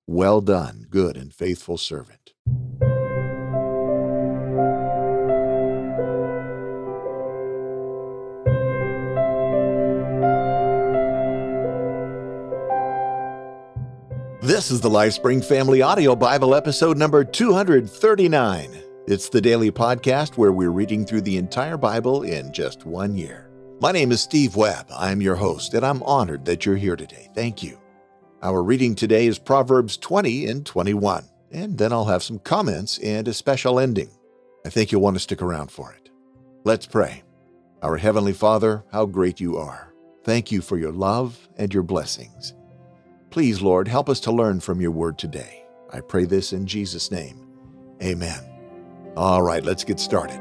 Well done, good and faithful servant. This is the LifeSpring Family Audio Bible episode number 239. It's the daily podcast where we're reading through the entire Bible in just 1 year. My name is Steve Webb. I'm your host, and I'm honored that you're here today. Thank you. Our reading today is Proverbs 20 and 21, and then I'll have some comments and a special ending. I think you'll want to stick around for it. Let's pray. Our Heavenly Father, how great you are. Thank you for your love and your blessings. Please, Lord, help us to learn from your word today. I pray this in Jesus' name. Amen. All right, let's get started.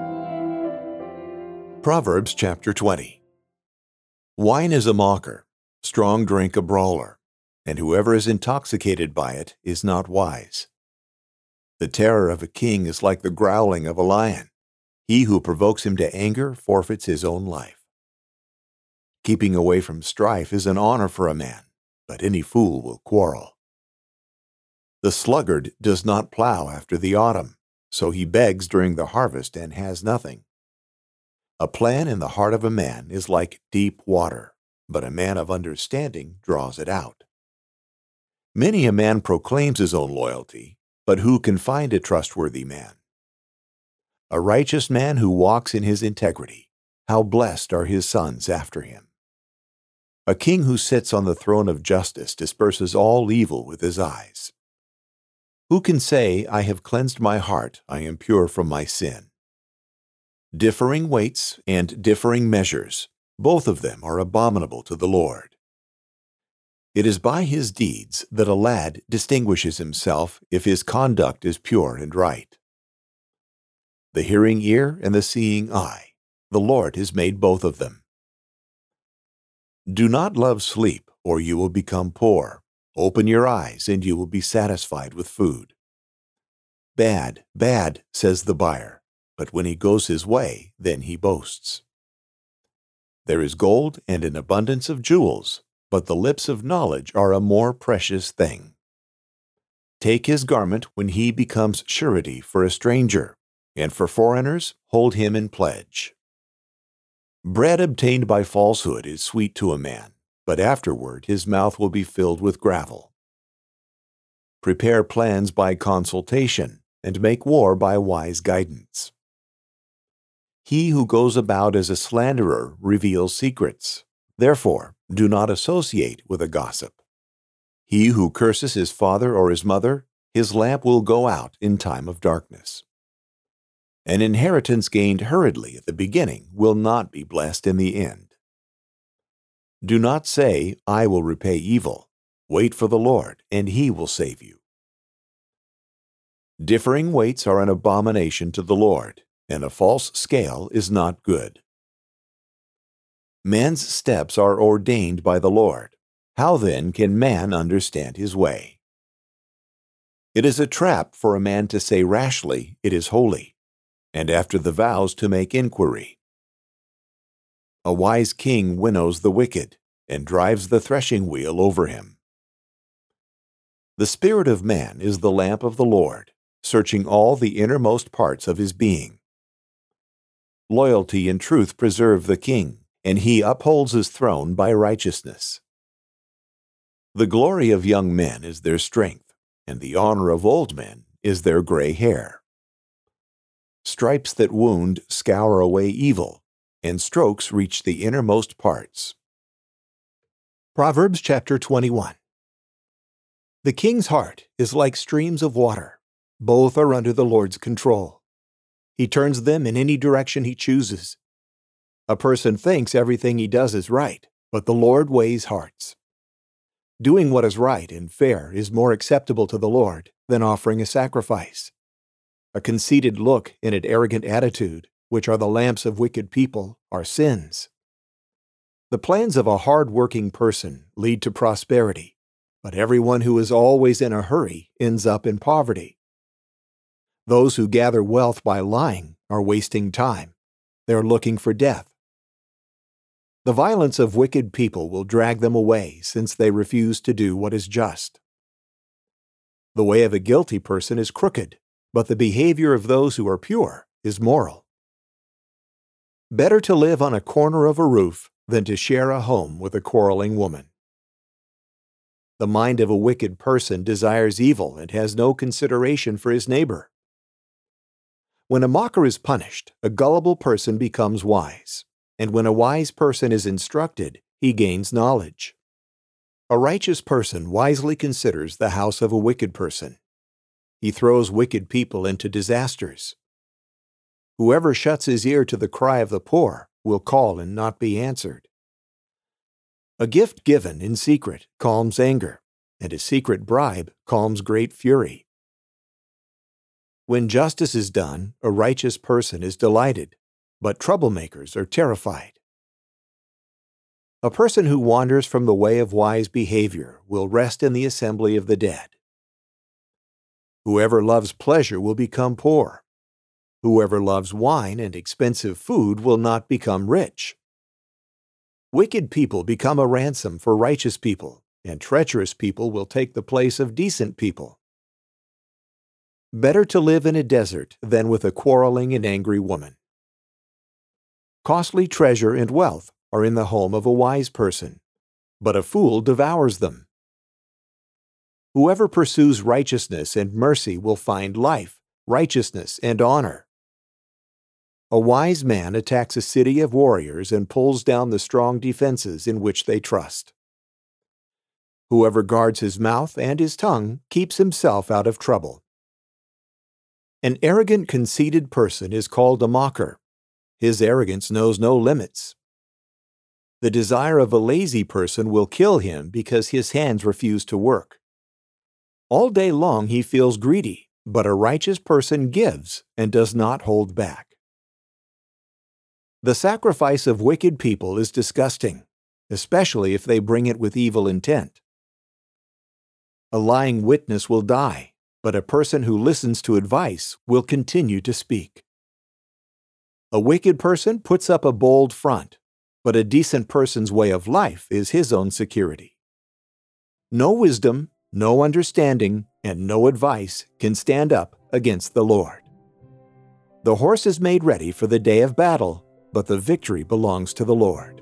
Proverbs chapter 20. Wine is a mocker, strong drink a brawler, and whoever is intoxicated by it is not wise. The terror of a king is like the growling of a lion. He who provokes him to anger forfeits his own life. Keeping away from strife is an honor for a man, but any fool will quarrel. The sluggard does not plow after the autumn, so he begs during the harvest and has nothing. A plan in the heart of a man is like deep water, but a man of understanding draws it out. Many a man proclaims his own loyalty, but who can find a trustworthy man? A righteous man who walks in his integrity, how blessed are his sons after him. A king who sits on the throne of justice disperses all evil with his eyes. Who can say, I have cleansed my heart, I am pure from my sin? Differing weights and differing measures, both of them are abominable to the Lord. It is by his deeds that a lad distinguishes himself if his conduct is pure and right. The hearing ear and the seeing eye, the Lord has made both of them. Do not love sleep, or you will become poor. Open your eyes, and you will be satisfied with food. Bad, bad, says the buyer, but when he goes his way, then he boasts. There is gold and an abundance of jewels, but the lips of knowledge are a more precious thing. Take his garment when he becomes surety for a stranger, and for foreigners hold him in pledge. Bread obtained by falsehood is sweet to a man, but afterward his mouth will be filled with gravel. Prepare plans by consultation, and make war by wise guidance. He who goes about as a slanderer reveals secrets. Therefore, do not associate with a gossip. He who curses his father or his mother, his lamp will go out in time of darkness. An inheritance gained hurriedly at the beginning will not be blessed in the end. Do not say, I will repay evil. Wait for the Lord, and he will save you. Differing weights are an abomination to the Lord, and a false scale is not good. Man's steps are ordained by the Lord. How then can man understand his way? It is a trap for a man to say rashly, it is holy, and after the vows to make inquiry. A wise king winnows the wicked, and drives the threshing wheel over him. The spirit of man is the lamp of the Lord, searching all the innermost parts of his being. Loyalty and truth preserve the king, and he upholds his throne by righteousness. The glory of young men is their strength, and the honor of old men is their gray hair. Stripes that wound scour away evil, and strokes reach the innermost parts. Proverbs chapter 21. The king's heart is like streams of water. Both are under the Lord's control. He turns them in any direction he chooses. A person thinks everything he does is right, but the Lord weighs hearts. Doing what is right and fair is more acceptable to the Lord than offering a sacrifice. A conceited look and an arrogant attitude, which are the lamps of wicked people, are sins. The plans of a hard-working person lead to prosperity, but everyone who is always in a hurry ends up in poverty. Those who gather wealth by lying are wasting time. They are looking for death. The violence of wicked people will drag them away since they refuse to do what is just. The way of a guilty person is crooked, but the behavior of those who are pure is moral. Better to live on a corner of a roof than to share a home with a quarreling woman. The mind of a wicked person desires evil and has no consideration for his neighbor. When a mocker is punished, a gullible person becomes wise, and when a wise person is instructed, he gains knowledge. A righteous person wisely considers the house of a wicked person. He throws wicked people into disasters. Whoever shuts his ear to the cry of the poor will call and not be answered. A gift given in secret calms anger, and a secret bribe calms great fury. When justice is done, a righteous person is delighted, but troublemakers are terrified. A person who wanders from the way of wise behavior will rest in the assembly of the dead. Whoever loves pleasure will become poor. Whoever loves wine and expensive food will not become rich. Wicked people become a ransom for righteous people, and treacherous people will take the place of decent people. Better to live in a desert than with a quarreling and angry woman. Costly treasure and wealth are in the home of a wise person, but a fool devours them. Whoever pursues righteousness and mercy will find life, righteousness, and honor. A wise man attacks a city of warriors and pulls down the strong defenses in which they trust. Whoever guards his mouth and his tongue keeps himself out of trouble. An arrogant, conceited person is called a mocker. His arrogance knows no limits. The desire of a lazy person will kill him because his hands refuse to work. All day long he feels greedy, but a righteous person gives and does not hold back. The sacrifice of wicked people is disgusting, especially if they bring it with evil intent. A lying witness will die, but a person who listens to advice will continue to speak. A wicked person puts up a bold front, but a decent person's way of life is his own security. No wisdom, no understanding, and no advice can stand up against the Lord. The horse is made ready for the day of battle, but the victory belongs to the Lord.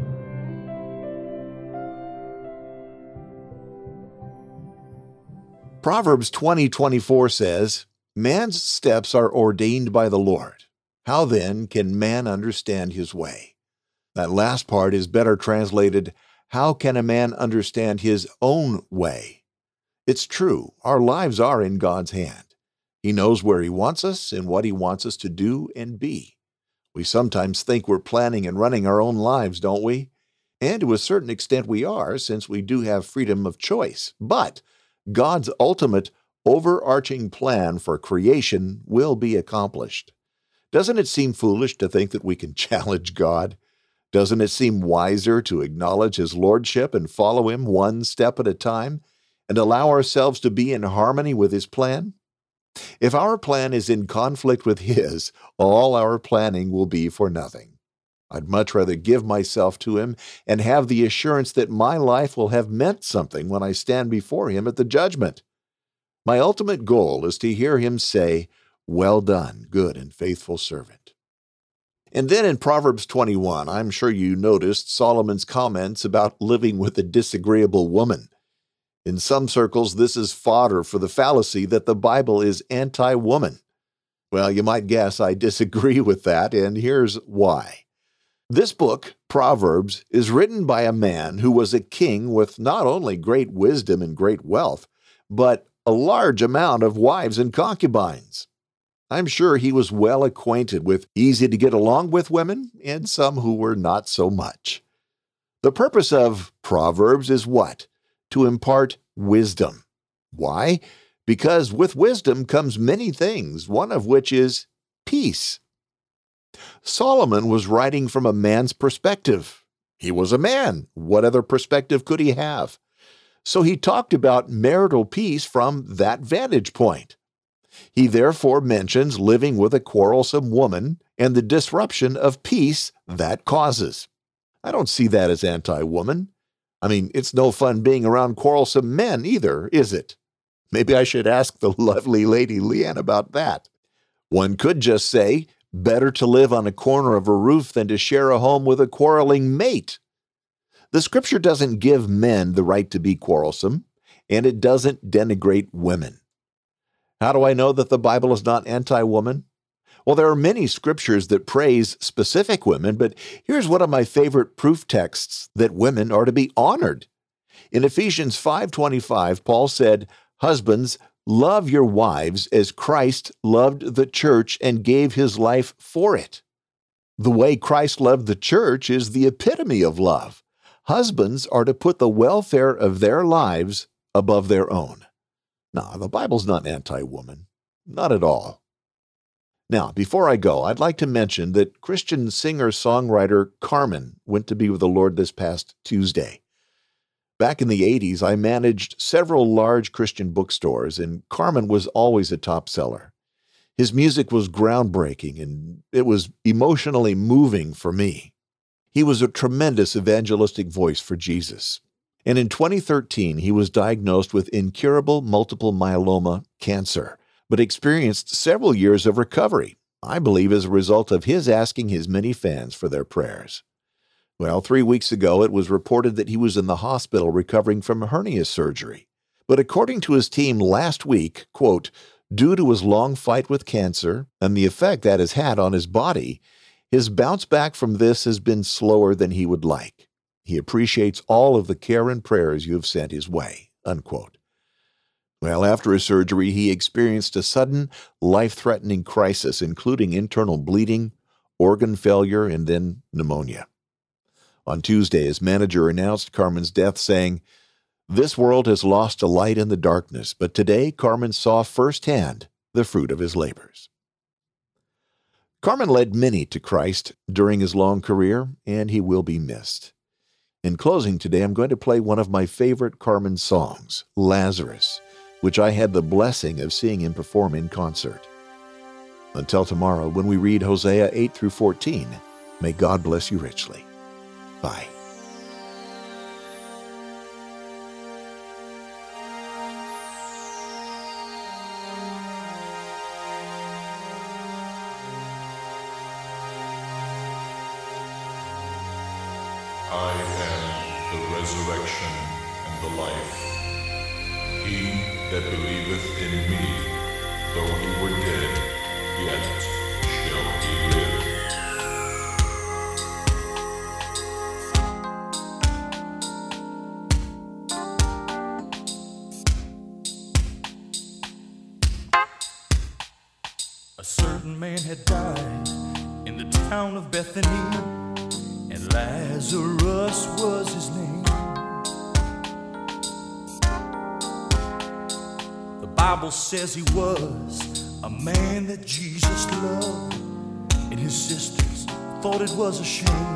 Proverbs 20:24 says, "Man's steps are ordained by the Lord. How then can man understand his way?" That last part is better translated, "How can a man understand his own way?" It's true, our lives are in God's hand. He knows where He wants us and what He wants us to do and be. We sometimes think we're planning and running our own lives, don't we? And to a certain extent we are, since we do have freedom of choice. But God's ultimate, overarching plan for creation will be accomplished. Doesn't it seem foolish to think that we can challenge God? Doesn't it seem wiser to acknowledge His lordship and follow Him one step at a time and allow ourselves to be in harmony with His plan? If our plan is in conflict with His, all our planning will be for nothing. I'd much rather give myself to Him and have the assurance that my life will have meant something when I stand before Him at the judgment. My ultimate goal is to hear Him say, "Well done, good and faithful servant." And then in Proverbs 21, I'm sure you noticed Solomon's comments about living with a disagreeable woman. In some circles, this is fodder for the fallacy that the Bible is anti-woman. Well, you might guess I disagree with that, and here's why. This book, Proverbs, is written by a man who was a king with not only great wisdom and great wealth, but a large amount of wives and concubines. I'm sure he was well acquainted with easy-to-get-along-with women and some who were not so much. The purpose of Proverbs is what? To impart wisdom. Why? Because with wisdom comes many things, one of which is peace. Solomon was writing from a man's perspective. He was a man. What other perspective could he have? So he talked about marital peace from that vantage point. He therefore mentions living with a quarrelsome woman and the disruption of peace that causes. I don't see that as anti-woman. I mean, it's no fun being around quarrelsome men either, is it? Maybe I should ask the lovely Lady Leanne about that. One could just say, better to live on a corner of a roof than to share a home with a quarreling mate. The Scripture doesn't give men the right to be quarrelsome, and it doesn't denigrate women. How do I know that the Bible is not anti-woman? Well, there are many scriptures that praise specific women, but here's one of my favorite proof texts that women are to be honored. In Ephesians 5:25, Paul said, "Husbands, love your wives as Christ loved the church and gave his life for it." The way Christ loved the church is the epitome of love. Husbands are to put the welfare of their lives above their own. Now, the Bible's not anti-woman. Not at all. Now, before I go, I'd like to mention that Christian singer-songwriter Carmen went to be with the Lord this past Tuesday. Back in the 80s, I managed several large Christian bookstores, and Carmen was always a top seller. His music was groundbreaking, and it was emotionally moving for me. He was a tremendous evangelistic voice for Jesus. And in 2013, he was diagnosed with incurable multiple myeloma cancer, but experienced several years of recovery, I believe as a result of his asking his many fans for their prayers. Well, 3 weeks ago, it was reported that he was in the hospital recovering from hernia surgery. But according to his team last week, quote, due to his long fight with cancer and the effect that has had on his body, his bounce back from this has been slower than he would like. He appreciates all of the care and prayers you have sent his way, unquote. Well, after his surgery, he experienced a sudden, life-threatening crisis, including internal bleeding, organ failure, and then pneumonia. On Tuesday, his manager announced Carmen's death, saying, "This world has lost a light in the darkness, but today Carmen saw firsthand the fruit of his labors." Carmen led many to Christ during his long career, and he will be missed. In closing today, I'm going to play one of my favorite Carmen songs, Lazarus, which I had the blessing of seeing him perform in concert. Until tomorrow, when we read Hosea 8-14, may God bless you richly. Bye. I am the resurrection and the life. He that believeth in me, though he were dead, yet shall he live. A certain man had died in the town of Bethany, and Lazarus was his name. The Bible says he was a man that Jesus loved, and his sisters thought it was a shame.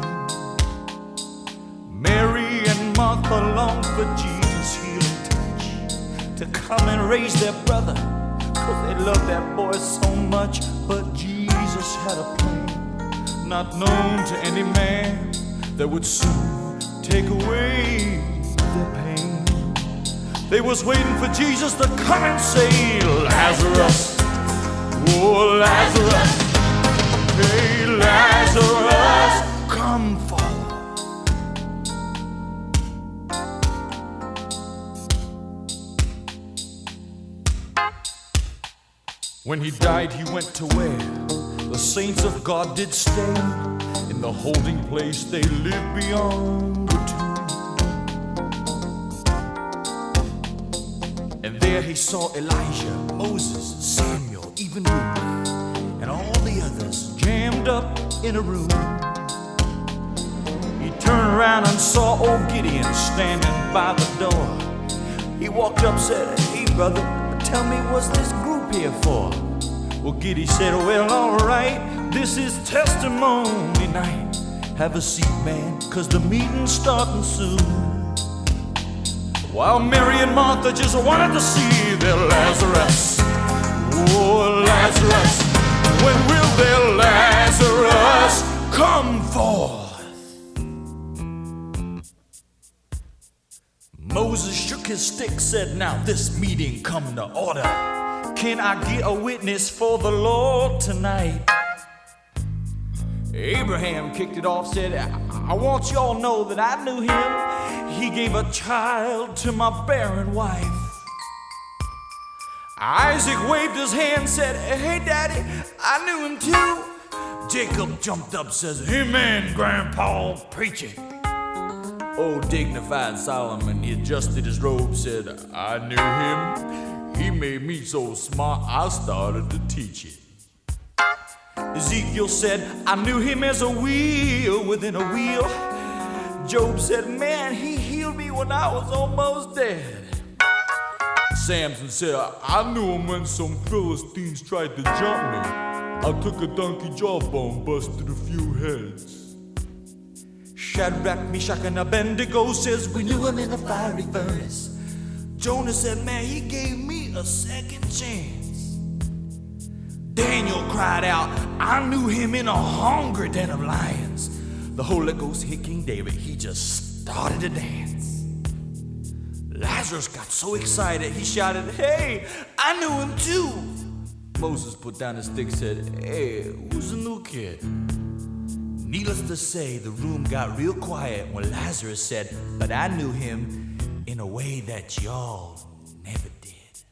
Mary and Martha longed for Jesus' healing touch to come and raise their brother, 'cause they loved that boy so much. But Jesus had a plan, not known to any man, that would soon take away their pain. They was waiting for Jesus to come and say, Lazarus, oh Lazarus, hey Lazarus, come forth. When he died, he went to where the saints of God did stay, in the holding place they live beyond the tomb. And there he saw Elijah, Moses, Samuel, even Ruth, and all the others jammed up in a room. He turned around and saw old Gideon standing by the door. He walked up, said, hey brother, tell me, what's this group here for? Well, Gideon said, well, all right, this is testimony night. Have a seat, man, 'cause the meeting's starting soon. While Mary and Martha just wanted to see their Lazarus. Oh, Lazarus, when will their Lazarus come forth? Moses shook shook his stick, said, now this meeting come to order. Can I get a witness for the Lord tonight? Abraham kicked it off, said, I want y'all to know that I knew him. He gave a child to my barren wife. Isaac waved his hand, said, hey, Daddy, I knew him too. Jacob jumped up, says, amen, Grandpa, preach it. Old dignified Solomon, he adjusted his robe, said, I knew him. He made me so smart, I started to teach it. Ezekiel said, I knew him as a wheel within a wheel. Job said, man, he healed me when I was almost dead. Samson said, I knew him when some Philistines tried to jump me. I took a donkey jawbone, busted a few heads. Shadrach, Meshach, and Abednego says, we knew him in a fiery furnace. Jonah said, man, he gave me a second chance. Daniel cried out, I knew him in a hungry den of lions. The Holy Ghost hit King David, he just started to dance. Lazarus got so excited, he shouted, hey, I knew him too. Moses put down his stick, said, hey, who's the new kid? Needless to say, the room got real quiet when Lazarus said, but I knew him in a way that y'all never did.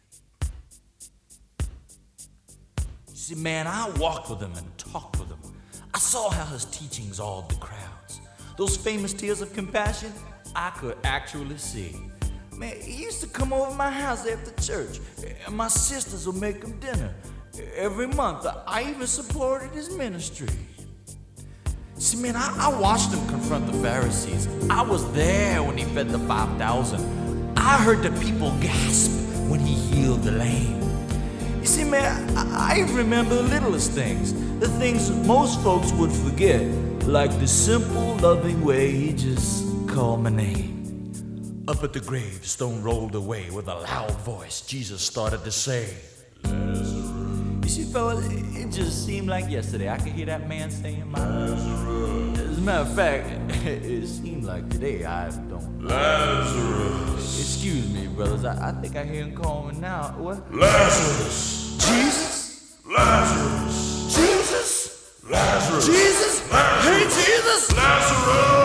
You see, man, I walked with him and talked with him. I saw how his teachings awed the crowds. Those famous tears of compassion, I could actually see. Man, he used to come over my house after church, and my sisters would make him dinner. Every month, I even supported his ministry. See, man, I watched him confront the Pharisees. I was there when he fed the 5,000. I heard the people gasp when he healed the lame. You see, man, I remember the littlest things, the things most folks would forget, like the simple, loving way he just called my name. Up at the grave, stone rolled away. With a loud voice, Jesus started to say, Lazarus. You see, fellas, it just seemed like yesterday. I could hear that man saying, Lazarus. As a matter of fact, it seemed like today. I don't. Lazarus. Excuse me, brothers. I think I hear him calling now. What? Lazarus. Jesus? Lazarus. Jesus? Lazarus. Jesus? Lazarus. Hey, Jesus? Lazarus.